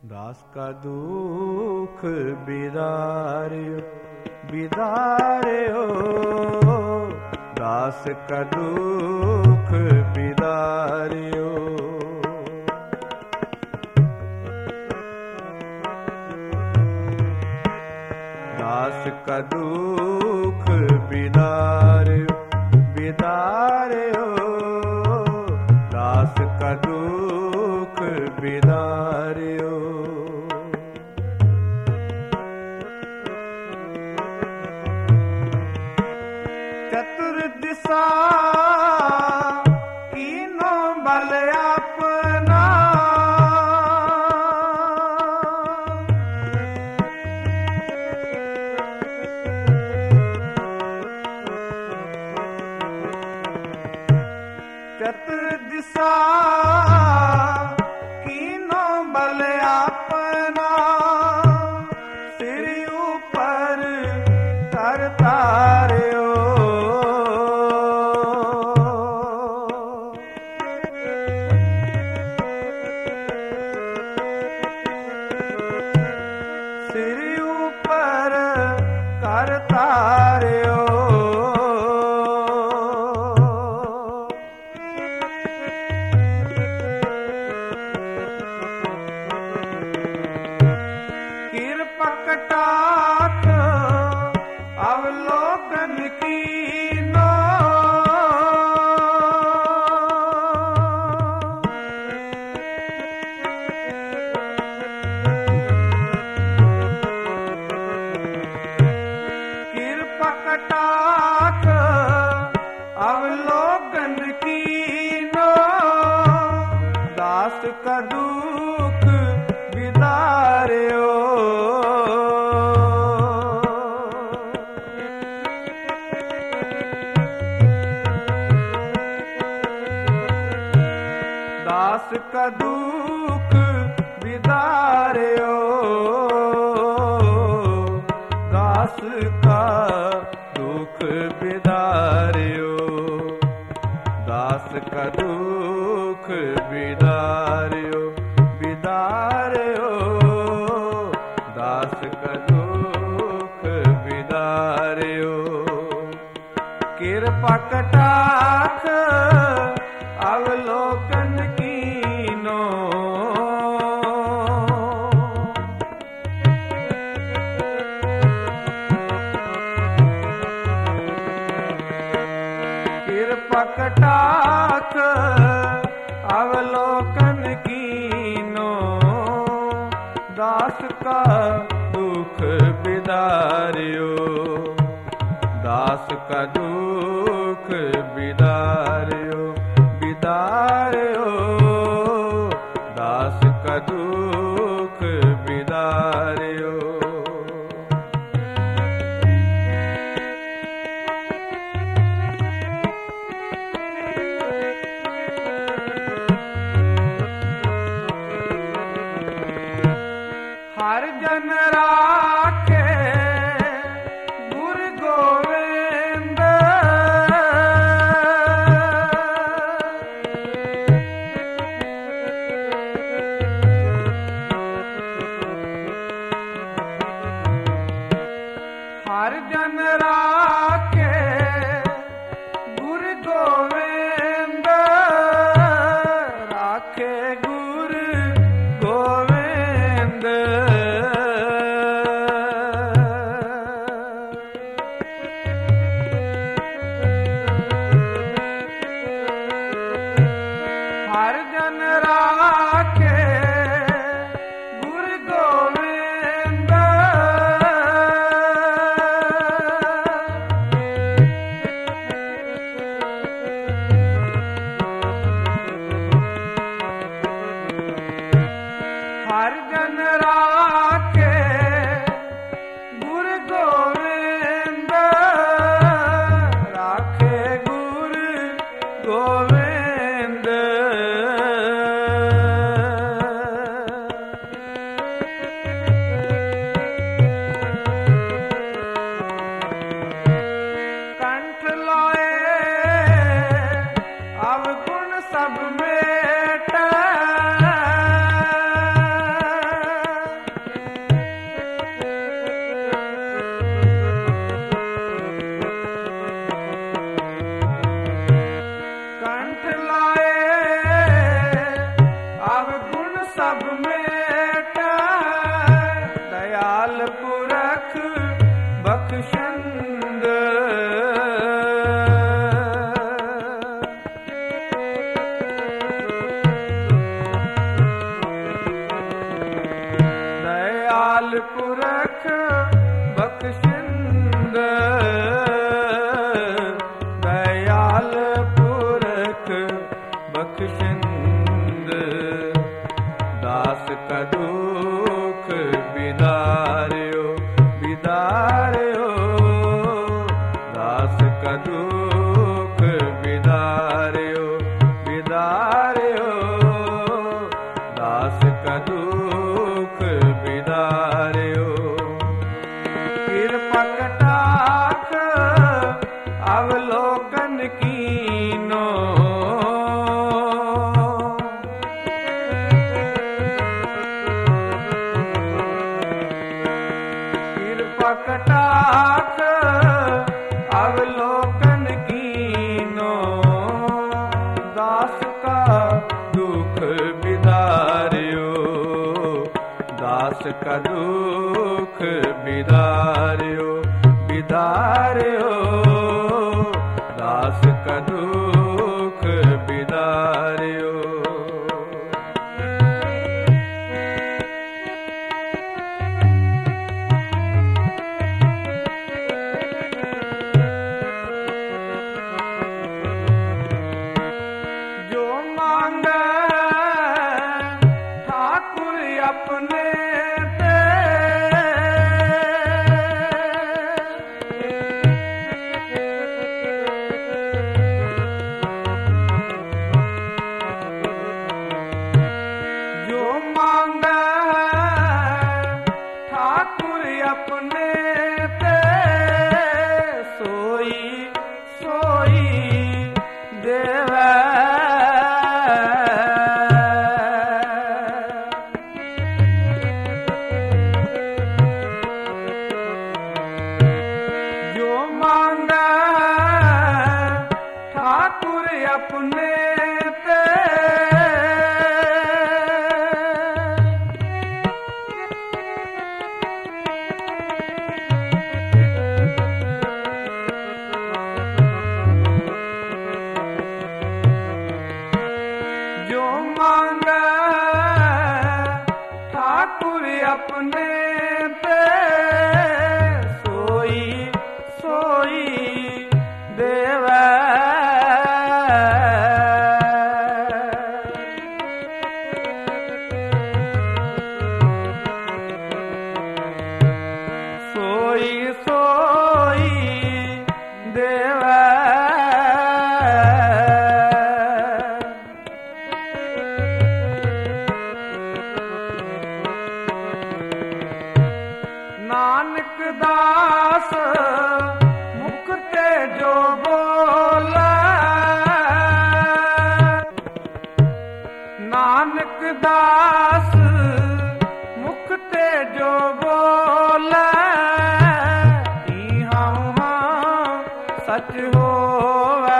दास का दुख बिदारियो बिदारियो, दास का दुख बिदारियो। दास का दुख बिदारियो बिदारियो, दास का दुख बिदारियो। चतुर दिशा कीनो बल अपना, चतुर दिशा कीनो बल अपना, सिर ऊपर करता रे ओ। सिर ऊपर करता रे ओ। कटाक्ष अवलोकन कीनो, कृपा कटाक्ष अवलोकन कीनो, दास का दुख बिदारियो। दास का दुख बिदारियो, दास का दुख बिदारियो, दास का दुख बिदारियो बिदारियो, दास का दुख बिदारियो। कृपा कटाक्ष अवलोकन कीनो, कृपा कटाक्ष अवलोकन कीनो, दास का दुख बिदारियो, दास का दुख बिदारियो बिदारियो, दास का दुख बिदारियो। हर जन राखे गुरु गोविंद, हर जन राखे गुरु गोविंद, राखे गुरु गोविंद। हर जन राखे गुरु गोविंद, हर जन राखे गुरु गोविंद, राखे गुरु गोविंद। कंठ लोए अवगुण सब मेट, पुरख बख्शिंद, दयाल पुरख बख्शिंद, दास का दुख बिदारियो बिदारियो, दास का दुख बिदारियो बिदारियो, दास का दुख बिदारियो। कृपा कटाक्ष अवलोकन कीनो, कृपा कटाक्ष अवलोकन कीनो, दास का दुख बिदारियो, दास का दुख बिदारियो बिदारियो, दास का दुख बिदारियो। जो मांगे ठाकुर अपने ते, जो मांगे ठाकुर अपने ते, सोई सोई देवे। जो मांगे ठाकुर अपने ते, जो मांगे ठाकुर अपने ते, सोई सोई देवे। सोई सोई देवे। नानक दास मुख ते जो बोला, नानक दास मुख ते जो बोला, इहाँ उहाँ सच होवे।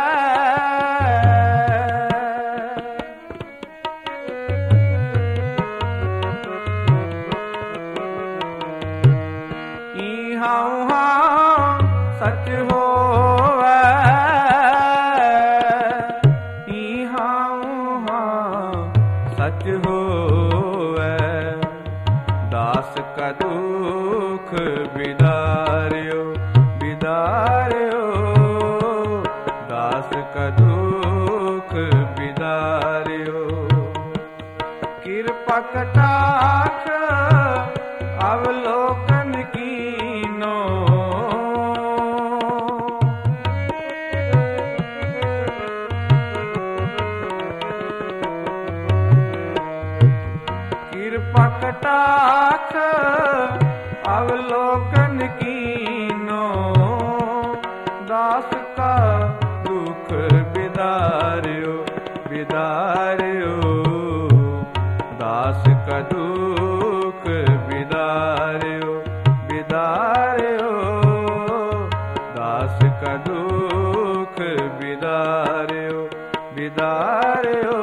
इहाँ उहाँ सच होवे, इहाँ उहाँ सच होवे, दास का दुख बिदारियो बिदारियो, दास का दुख बिदारियो। कृपा कटाक्ष अवलोकन कीनो, कृपा कटाक्ष अवलोकन कीनो, दास का दुख बिदारियो बिदारियो, दास का दुख बिदारियो बिदारियो, दास का दुख बिदारियो बिदारियो,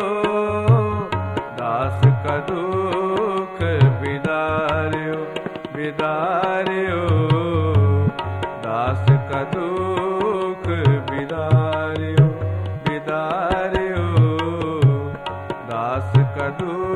दास का दुख बिदारियो बिदारियो, दास का दुख बिदारियो बिदारियो, दास का दुख